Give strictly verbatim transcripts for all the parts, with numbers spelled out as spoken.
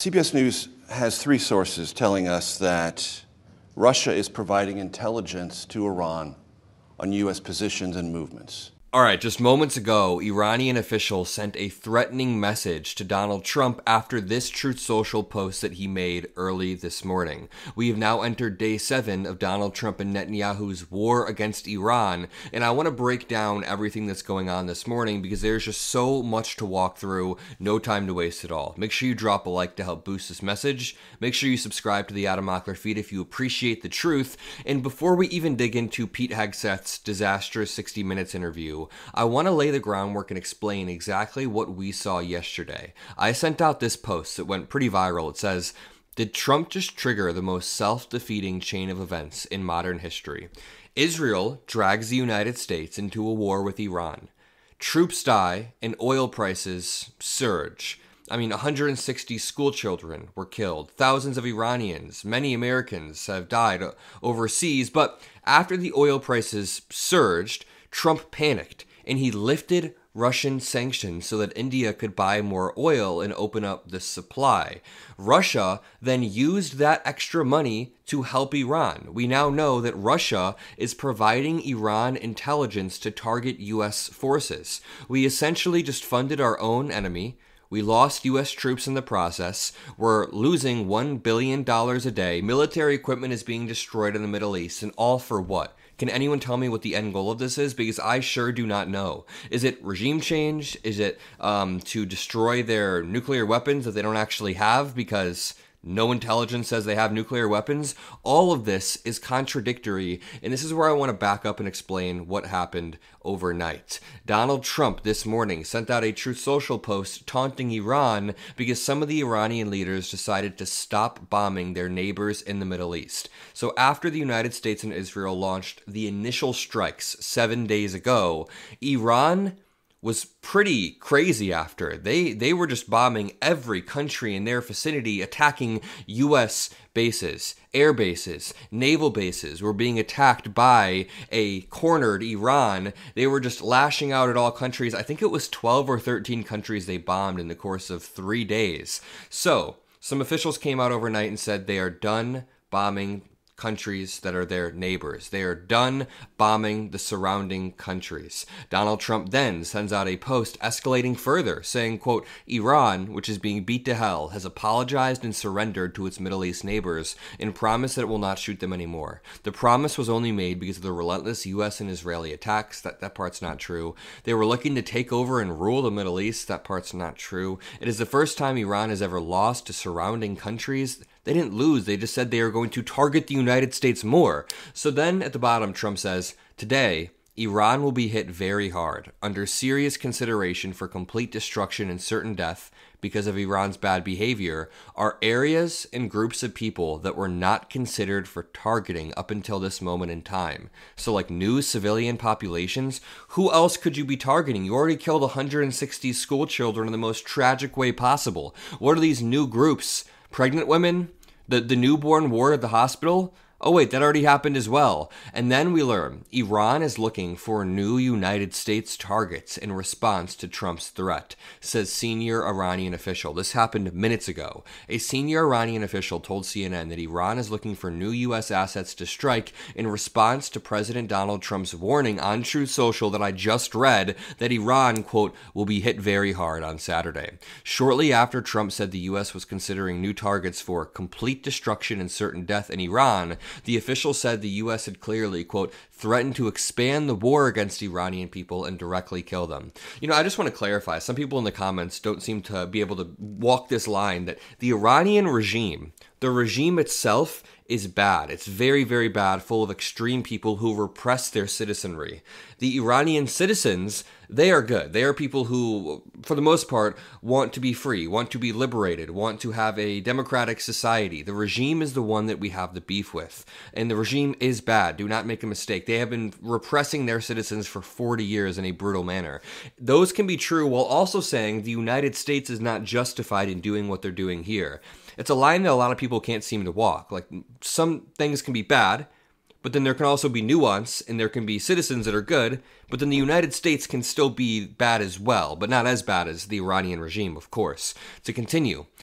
C B S News has three sources telling us that Russia is providing intelligence to Iran on U S positions and movements. All right, just moments ago, Iranian officials sent a threatening message to Donald Trump after this Truth Social post that he made early this morning. We have now entered day seven of Donald Trump and Netanyahu's war against Iran, and I want to break down everything that's going on this morning because there's just so much to walk through, no time to waste at all. Make sure you drop a like to help boost this message. Make sure you subscribe to the Adam Mockler feed if you appreciate the truth. And before we even dig into Pete Hegseth's disastrous sixty minutes interview, I want to lay the groundwork and explain exactly what we saw yesterday. I sent out this post that went pretty viral. It says, "Did Trump just trigger the most self-defeating chain of events in modern history? Israel drags the United States into a war with Iran. Troops die and oil prices surge. I mean, one hundred sixty school children were killed. Thousands of Iranians, many Americans have died overseas. But after the oil prices surged, Trump panicked and he lifted Russian sanctions so that India could buy more oil and open up the supply. Russia then used that extra money to help Iran. We now know that Russia is providing Iran intelligence to target U S forces. We essentially just funded our own enemy. We lost U S troops in the process. We're losing one billion dollars a day. Military equipment is being destroyed in the Middle East, and all for what? Can anyone tell me what the end goal of this is? Because I sure do not know. Is it regime change? Is it um, to destroy their nuclear weapons that they don't actually have because no intelligence says they have nuclear weapons? All of this is contradictory, and this is where I want to back up and explain what happened overnight. Donald Trump this morning sent out a Truth Social post taunting Iran because some of the Iranian leaders decided to stop bombing their neighbors in the Middle East. So after the United States and Israel launched the initial strikes seven days ago, Iran was pretty crazy after. They they were just bombing every country in their vicinity, attacking U S bases, air bases, naval bases were being attacked by a cornered Iran. They were just lashing out at all countries. I think it was twelve or thirteen countries they bombed in the course of three days. So some officials came out overnight and said they are done bombing countries that are their neighbors. They are done bombing the surrounding countries. Donald Trump then sends out a post escalating further, saying, quote, "Iran, which is being beat to hell, has apologized and surrendered to its Middle East neighbors and promised that it will not shoot them anymore. The promise was only made because of the relentless U S and Israeli attacks." That, that part's not true. They were looking to take over and rule the Middle East. That part's not true. It is the first time Iran has ever lost to surrounding countries. They didn't lose. They just said they are going to target the United States more. So then at the bottom, Trump says, "Today, Iran will be hit very hard, under serious consideration for complete destruction and certain death because of Iran's bad behavior, are areas and groups of people that were not considered for targeting up until this moment in time." So like new civilian populations, who else could you be targeting? You already killed one hundred sixty school children in the most tragic way possible. What are these new groups? Pregnant women? The, the newborn ward at the hospital? Oh wait, that already happened as well. And then we learn Iran is looking for new United States targets in response to Trump's threat, says senior Iranian official. This happened minutes ago. A senior Iranian official told C N N that Iran is looking for new U S assets to strike in response to President Donald Trump's warning on Truth Social that I just read that Iran, quote, "will be hit very hard on Saturday." Shortly after Trump said the U S was considering new targets for complete destruction and certain death in Iran, the official said the U S had clearly, quote, "threatened to expand the war against Iranian people and directly kill them." You know, I just want to clarify. Some people in the comments don't seem to be able to walk this line that the Iranian regime, the regime itself, is bad. It's very, very bad, full of extreme people who repress their citizenry. The Iranian citizens, they are good. They are people who, for the most part, want to be free, want to be liberated, want to have a democratic society. The regime is the one that we have the beef with. And the regime is bad. Do not make a mistake. They have been repressing their citizens for forty years in a brutal manner. Those can be true while also saying the United States is not justified in doing what they're doing here. It's a line that a lot of people can't seem to walk. Like, some things can be bad, but then there can also be nuance, and there can be citizens that are good, but then the United States can still be bad as well, but not as bad as the Iranian regime, of course. To continue,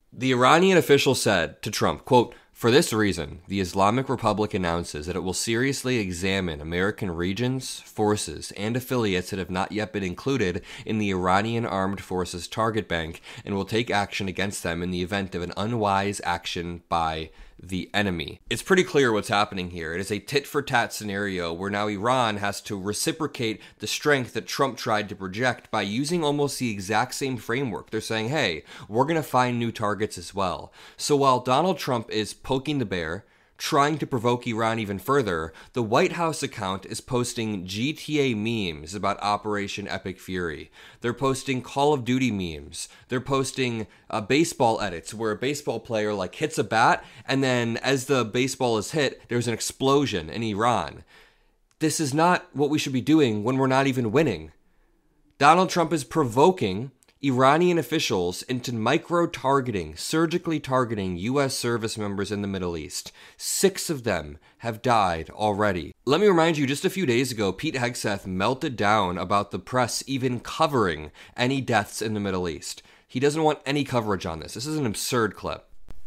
The Iranian official said to Trump, quote, "For this reason, the Islamic Republic announces that it will seriously examine American regions, forces, and affiliates that have not yet been included in the Iranian Armed Forces target bank and will take action against them in the event of an unwise action by the enemy." It's pretty clear what's happening here. It is a tit-for-tat scenario where now Iran has to reciprocate the strength that Trump tried to project by using almost the exact same framework. They're saying, hey, we're going to find new targets as well. So while Donald Trump is poking the bear, trying to provoke Iran even further, the White House account is posting G T A memes about Operation Epic Fury. They're posting Call of Duty memes. They're posting uh, baseball edits where a baseball player like hits a bat, and then as the baseball is hit, there's an explosion in Iran. This is not what we should be doing when we're not even winning. Donald Trump is provoking Iranian officials into micro-targeting, surgically targeting U S service members in the Middle East. Six of them have died already. Let me remind you, just a few days ago, Pete Hegseth melted down about the press even covering any deaths in the Middle East. He doesn't want any coverage on this. This is an absurd clip.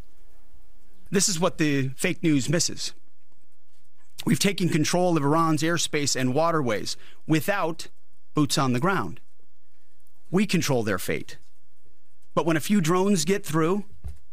This is what the fake news misses. We've taken control of Iran's airspace and waterways without boots on the ground. We control their fate. But when a few drones get through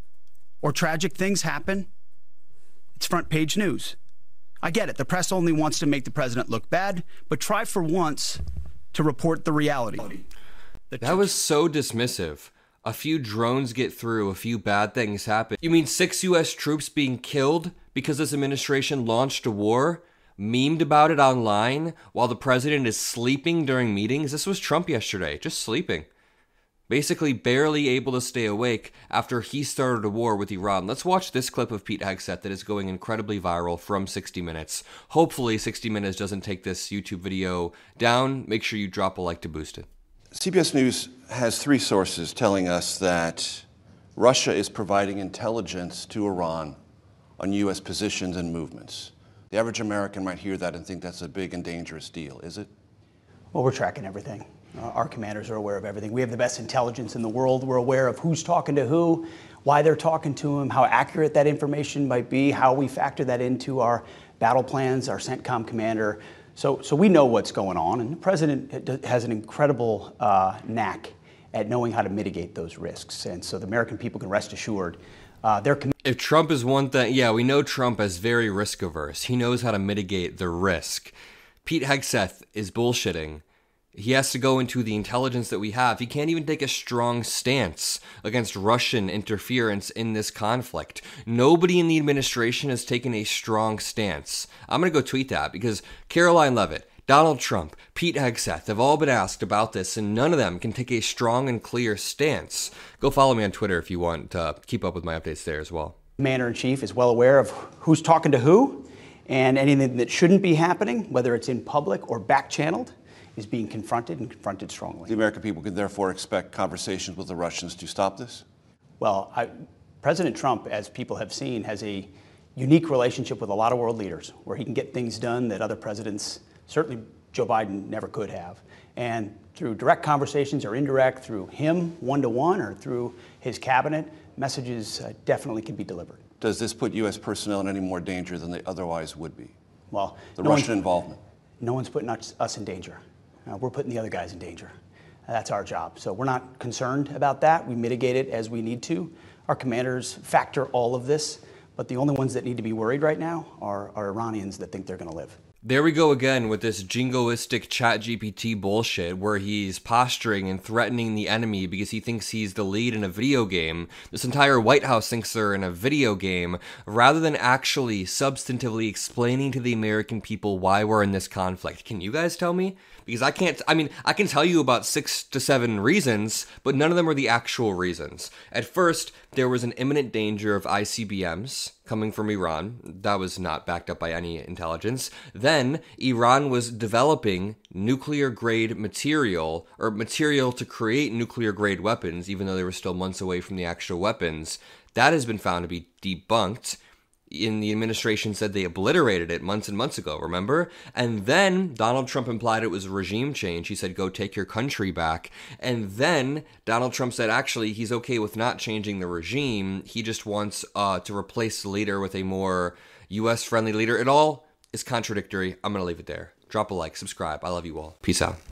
or tragic things happen, it's front page news. I get it. The press only wants to make the president look bad, but try for once to report the reality. The that was so dismissive. A few drones get through, a few bad things happen. You mean six U S troops being killed because this administration launched a war? Memed about it online while the president is sleeping during meetings? This was Trump yesterday, just sleeping. Basically barely able to stay awake after he started a war with Iran. Let's watch this clip of Pete Hegseth that is going incredibly viral from sixty minutes. Hopefully sixty minutes doesn't take this YouTube video down. Make sure you drop a like to boost it. C B S News has three sources telling us that Russia is providing intelligence to Iran on U S positions and movements. The average American might hear that and think that's a big and dangerous deal, is it? Well, we're tracking everything. Uh, our commanders are aware of everything. We have the best intelligence in the world. We're aware of who's talking to who, why they're talking to them, how accurate that information might be, how we factor that into our battle plans, our CENTCOM commander. So, so we know what's going on, and the president has an incredible uh, knack at knowing how to mitigate those risks. And so the American people can rest assured Uh, their com- if Trump is one thing, yeah, we know Trump is very risk averse. He knows how to mitigate the risk. Pete Hegseth is bullshitting. He has to go into the intelligence that we have. He can't even take a strong stance against Russian interference in this conflict. Nobody in the administration has taken a strong stance. I'm going to go tweet that because Caroline Leavitt, Donald Trump, Pete Hegseth have all been asked about this, and none of them can take a strong and clear stance. Go follow me on Twitter if you want to keep up with my updates there as well. Commander-in-Chief is well aware of who's talking to who, and anything that shouldn't be happening, whether it's in public or back-channeled, is being confronted and confronted strongly. The American people can therefore expect conversations with the Russians to stop this? Well, I, President Trump, as people have seen, has a unique relationship with a lot of world leaders where he can get things done that other presidents, certainly Joe Biden, never could have. And through direct conversations or indirect, through him one-to-one or through his cabinet, messages uh, definitely can be delivered. Does this put U S personnel in any more danger than they otherwise would be? Well, The no Russian one's, involvement? no one's putting us, us in danger. Uh, we're putting the other guys in danger. Uh, that's our job. So we're not concerned about that. We mitigate it as we need to. Our commanders factor all of this, but the only ones that need to be worried right now are, are Iranians that think they're going to live. There we go again with this jingoistic chat G P T bullshit where he's posturing and threatening the enemy because he thinks he's the lead in a video game. This entire White House thinks they're in a video game rather than actually substantively explaining to the American people why we're in this conflict. Can you guys tell me? Because I can't, I mean, I can tell you about six to seven reasons, but none of them are the actual reasons. At first, there was an imminent danger of I C B Ms coming from Iran. That was not backed up by any intelligence. Then, Iran was developing nuclear-grade material, or material to create nuclear-grade weapons, even though they were still months away from the actual weapons. That has been found to be debunked. in the administration said they obliterated it months and months ago, remember? And then Donald Trump implied it was a regime change. He said, go take your country back. And then Donald Trump said, actually, he's okay with not changing the regime. He just wants uh, to replace the leader with a more U S-friendly leader. It all is contradictory. I'm going to leave it there. Drop a like, subscribe. I love you all. Peace out.